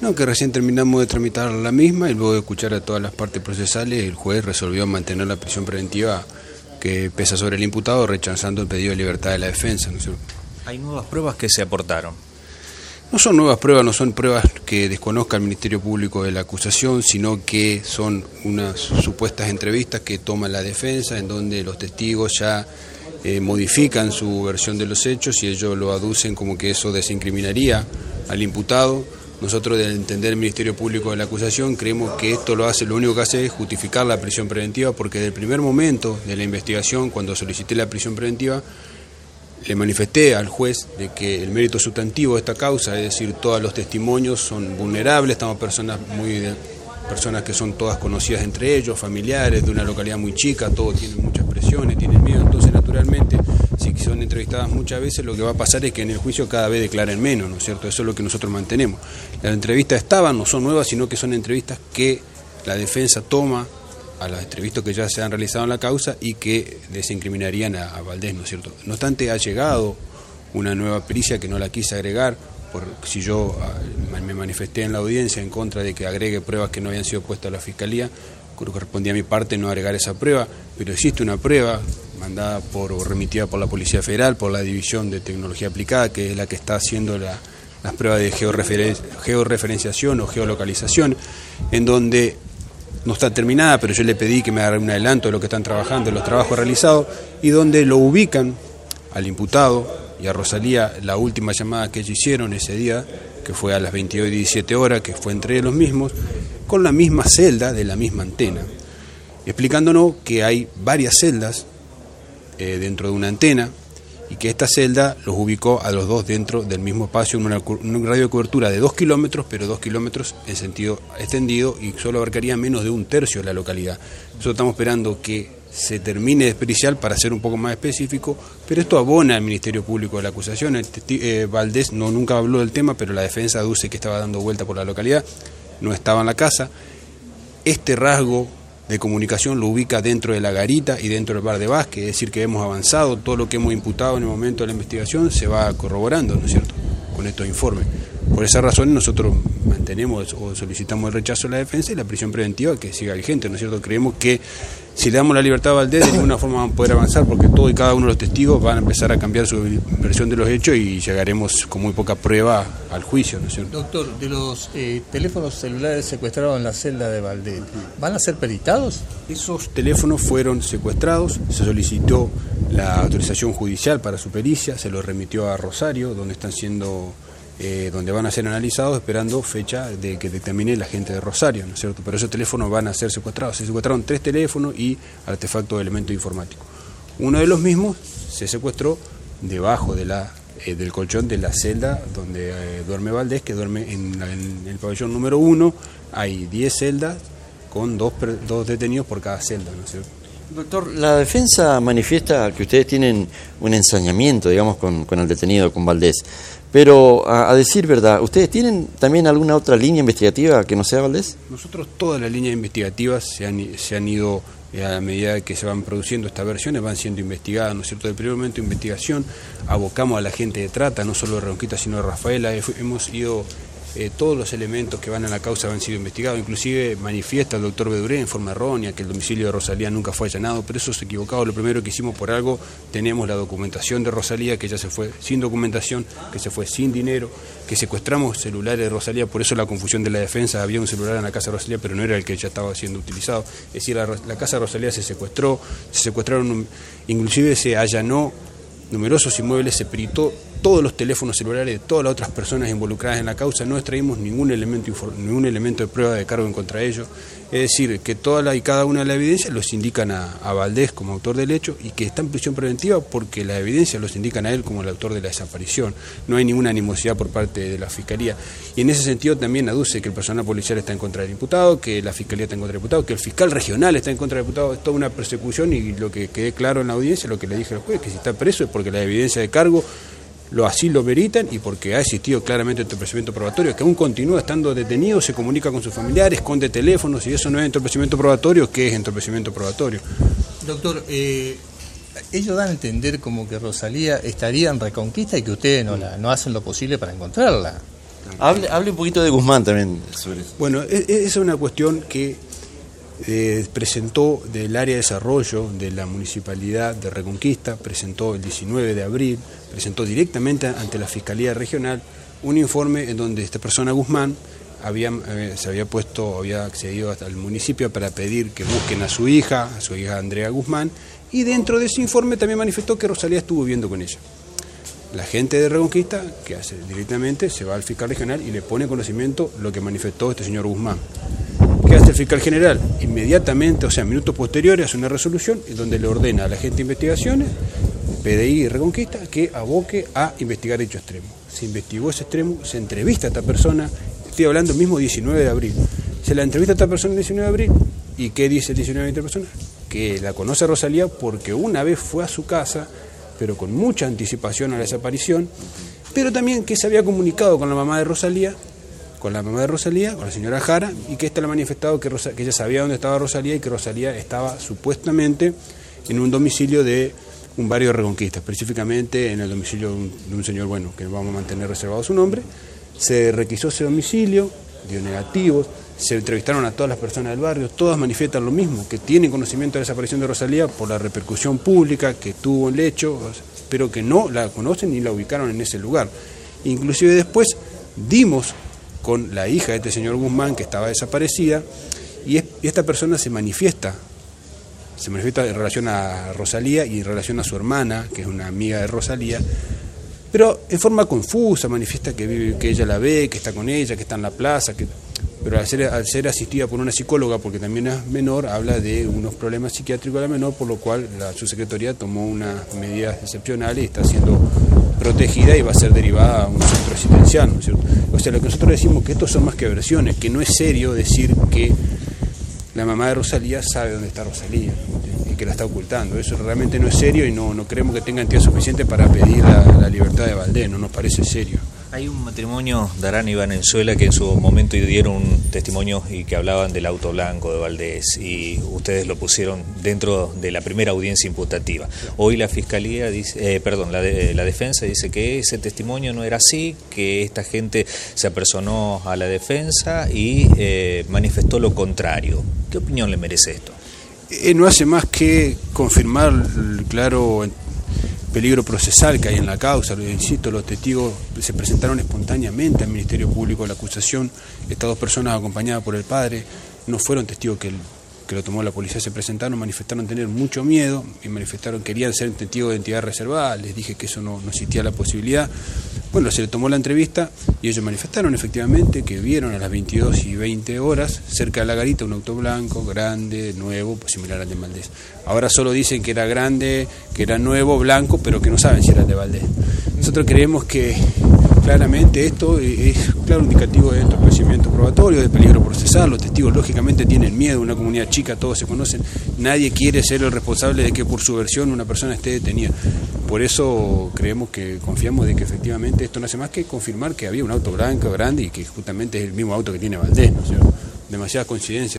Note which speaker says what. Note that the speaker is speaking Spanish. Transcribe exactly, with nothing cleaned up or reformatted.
Speaker 1: No, que recién terminamos de tramitar la misma y luego de escuchar a todas las partes procesales, el juez resolvió mantener la prisión preventiva que pesa sobre el imputado, rechazando el pedido de libertad de la defensa, ¿no es cierto?
Speaker 2: Hay nuevas pruebas que se aportaron.
Speaker 1: No son nuevas pruebas, no son pruebas que desconozca el Ministerio Público de la acusación, sino que son unas supuestas entrevistas que toma la defensa, en donde los testigos ya eh, modifican su versión de los hechos y ellos lo aducen como que eso desincriminaría al imputado. Nosotros, de entender el Ministerio Público de la acusación, creemos que esto lo hace, lo único que hace es justificar la prisión preventiva, porque desde el primer momento de la investigación, cuando solicité la prisión preventiva, le manifesté al juez de que el mérito sustantivo de esta causa, es decir, todos los testimonios son vulnerables, estamos personas muy de, personas que son todas conocidas entre ellos, familiares de una localidad muy chica, todos tienen muchas presiones, tienen miedo, entonces naturalmente si son entrevistadas muchas veces, lo que va a pasar es que en el juicio cada vez declaren menos, ¿no es cierto? Eso es lo que nosotros mantenemos. Las entrevistas estaban, no son nuevas, sino que son entrevistas que la defensa toma a las entrevistas que ya se han realizado en la causa y que desincriminarían a, a Valdés, ¿no es cierto? No obstante, ha llegado una nueva pericia que no la quise agregar, por si yo a, me manifesté en la audiencia en contra de que agregue pruebas que no habían sido puestas a la Fiscalía, correspondía a mi parte no agregar esa prueba, pero existe una prueba mandada por o remitida por la Policía Federal, por la División de Tecnología Aplicada, que es la que está haciendo la, las pruebas de georreferen, georreferenciación o geolocalización, en donde no está terminada, pero yo le pedí que me haga un adelanto de lo que están trabajando, de los trabajos realizados, y donde lo ubican al imputado y a Rosalía, la última llamada que ellos hicieron ese día, que fue a las veintidós y diecisiete horas, que fue entre los mismos, con la misma celda de la misma antena, explicándonos que hay varias celdas eh, dentro de una antena, y que esta celda los ubicó a los dos dentro del mismo espacio en una, un radio de cobertura de dos kilómetros, pero dos kilómetros en sentido extendido y solo abarcaría menos de un tercio de la localidad. Nosotros estamos esperando que se termine de periciar para ser un poco más específico, pero esto abona al Ministerio Público de la acusación. El eh, Valdés no, nunca habló del tema, pero la defensa aduce que estaba dando vuelta por la localidad, no estaba en la casa. Este rasgo de comunicación lo ubica dentro de la garita y dentro del bar de Vázquez, es decir, que hemos avanzado, todo lo que hemos imputado en el momento de la investigación se va corroborando, ¿no es cierto?, con estos informes. Por esa razón nosotros mantenemos o solicitamos el rechazo de la defensa y la prisión preventiva que siga vigente, ¿no es cierto? Creemos que si le damos la libertad a Valdés, de ninguna forma van a poder avanzar, porque todo y cada uno de los testigos van a empezar a cambiar su versión de los hechos y llegaremos con muy poca prueba al juicio, ¿no es cierto?
Speaker 3: Doctor, de los eh, teléfonos celulares secuestrados en la celda de Valdés, ¿van a ser peritados?
Speaker 1: Esos teléfonos fueron secuestrados, se solicitó la autorización judicial para su pericia, se lo remitió a Rosario, donde están siendo... Eh, donde van a ser analizados esperando fecha de que determine la gente de Rosario, ¿no es cierto? Pero esos teléfonos van a ser secuestrados. Se secuestraron tres teléfonos y artefactos de elemento informático. Uno de los mismos se secuestró debajo de la, eh, del colchón de la celda donde eh, duerme Valdés, que duerme en, la, en el pabellón número uno. Hay diez celdas con dos, dos detenidos por cada celda, ¿no es cierto?
Speaker 4: Doctor, la defensa manifiesta que ustedes tienen un ensañamiento, digamos, con, con el detenido, con Valdés. Pero, a, a decir verdad, ¿ustedes tienen también alguna otra línea investigativa que no sea Valdés?
Speaker 1: Nosotros todas las líneas investigativas se han, se han ido, eh, a medida que se van produciendo estas versiones, van siendo investigadas, ¿no es cierto? Del primer momento de investigación abocamos a la gente de trata, no solo de Ronquita, sino de Rafaela. Hemos ido... Eh, todos los elementos que van a la causa han sido investigados, inclusive manifiesta el doctor Beduré en forma errónea que el domicilio de Rosalía nunca fue allanado, pero eso es equivocado. Lo primero que hicimos, por algo tenemos la documentación de Rosalía, que ya se fue sin documentación, que se fue sin dinero, que secuestramos celulares de Rosalía, por eso la confusión de la defensa, había un celular en la casa de Rosalía, pero no era el que ya estaba siendo utilizado. Es decir, la, la casa de Rosalía se secuestró, se secuestraron, inclusive se allanó numerosos inmuebles, se peritó todos los teléfonos celulares de todas las otras personas involucradas en la causa, no extraímos ningún elemento, ningún elemento de prueba de cargo en contra de ellos. Es decir, que toda la y cada una de las evidencias los indican a, a Valdés como autor del hecho y que está en prisión preventiva porque las evidencias los indican a él como el autor de la desaparición. No hay ninguna animosidad por parte de la Fiscalía. Y en ese sentido también aduce que el personal policial está en contra del imputado, que la Fiscalía está en contra del imputado, que el fiscal regional está en contra del imputado. Es toda una persecución y lo que quede claro en la audiencia, lo que le dije al juez, que si está preso es porque la evidencia de cargo lo así lo meritan y porque ha existido claramente entorpecimiento probatorio, que aún continúa estando detenido, se comunica con sus familiares, esconde teléfonos, y eso no es entorpecimiento probatorio. ¿Qué es entorpecimiento probatorio?
Speaker 3: Doctor, eh, ellos dan a entender como que Rosalía estaría en Reconquista y que ustedes no, la, no hacen lo posible para encontrarla.
Speaker 4: Hable, hable un poquito de Guzmán también sobre eso.
Speaker 1: Bueno, esa es una cuestión que eh, presentó del área de desarrollo de la Municipalidad de Reconquista, presentó el diecinueve de abril, presentó directamente ante la Fiscalía Regional un informe en donde esta persona Guzmán había, eh, se había puesto, había accedido hasta el municipio para pedir que busquen a su hija, a su hija Andrea Guzmán, y dentro de ese informe también manifestó que Rosalía estuvo viviendo con ella. La gente de Reconquista, que hace directamente, se va al fiscal regional y le pone en conocimiento lo que manifestó este señor Guzmán. ¿Qué hace el fiscal general? Inmediatamente, o sea, minutos posteriores, hace una resolución en donde le ordena a la gente de investigaciones, P D I y Reconquista, que aboque a investigar dicho extremo. Se investigó ese extremo, se entrevista a esta persona, estoy hablando el mismo diecinueve de abril, se la entrevista a esta persona el diecinueve de abril, ¿y qué dice el diecinueve de esta persona? Que la conoce a Rosalía porque una vez fue a su casa, pero con mucha anticipación a la desaparición, pero también que se había comunicado con la mamá de Rosalía, con la mamá de Rosalía, con la señora Jara, y que ésta le ha manifestado que, Rosa, que ella sabía dónde estaba Rosalía y que Rosalía estaba supuestamente en un domicilio de un barrio de Reconquista, específicamente en el domicilio de un, de un señor, bueno, que vamos a mantener reservado su nombre. Se requisó ese domicilio, dio negativos, se entrevistaron a todas las personas del barrio, todas manifiestan lo mismo, que tienen conocimiento de la desaparición de Rosalía por la repercusión pública que tuvo el hecho, pero que no la conocen ni la ubicaron en ese lugar. Inclusive después dimos con la hija de este señor Guzmán, que estaba desaparecida, y, es, y esta persona se manifiesta, se manifiesta en relación a Rosalía y en relación a su hermana, que es una amiga de Rosalía, pero en forma confusa, manifiesta que, vive, que ella la ve, que está con ella, que está en la plaza, que... pero al ser, al ser asistida por una psicóloga, porque también es menor, habla de unos problemas psiquiátricos de la menor, por lo cual la subsecretaría tomó unas medidas excepcionales y está siendo protegida y va a ser derivada a un centro asistencial, ¿no es cierto? O sea, lo que nosotros decimos que estos son más que versiones, que no es serio decir que la mamá de Rosalía sabe dónde está Rosalía, ¿sí? Y que la está ocultando. Eso realmente no es serio y no, no creemos que tenga entidad suficiente para pedir la, la libertad de Valdés, no nos parece serio.
Speaker 2: Hay un matrimonio, Darán y Valenzuela, que en su momento dieron un testimonio y que hablaban del auto blanco de Valdés y ustedes lo pusieron dentro de la primera audiencia imputativa. Hoy la Fiscalía dice, eh, perdón, la, de, la defensa dice que ese testimonio no era así, que esta gente se apersonó a la defensa y eh, manifestó lo contrario. ¿Qué opinión le merece esto?
Speaker 1: Eh, no hace más que confirmar el claro peligro procesal que hay en la causa. Lo insisto, los testigos se presentaron espontáneamente al Ministerio Público. La acusación, estas dos personas acompañadas por el padre, no fueron testigos que, el, que lo tomó la policía, se presentaron, manifestaron tener mucho miedo y manifestaron, querían ser testigos de identidad reservada. Les dije que eso no, no existía la posibilidad. Bueno, se le tomó la entrevista y ellos manifestaron efectivamente que vieron a las veintidós y veinte horas cerca de la garita un auto blanco, grande, nuevo, pues similar al de Valdés. Ahora solo dicen que era grande, que era nuevo, blanco, pero que no saben si era el de Valdés. Nosotros creemos que claramente esto es claro indicativo de entorpecimiento probatorio, de peligro procesal. Los testigos lógicamente tienen miedo, una comunidad chica, todos se conocen, nadie quiere ser el responsable de que por su versión una persona esté detenida. Por eso creemos que confiamos de que efectivamente esto no hace más que confirmar que había un auto blanco, grande, y que justamente es el mismo auto que tiene Valdés, ¿no? O sea, demasiadas coincidencias.